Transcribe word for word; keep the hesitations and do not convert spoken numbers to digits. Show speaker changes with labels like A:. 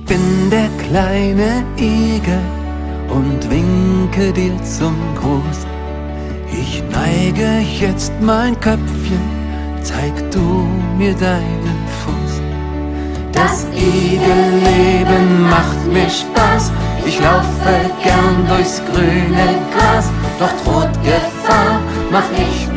A: bin der kleine Igel und winke dir zum Gruß. Ich neige jetzt mein Köpfchen, zeig du mir deinen Fuß. Das Igelleben macht mir Spaß, ich laufe gern durchs grüne Gras, doch droht Gefahr, mach ich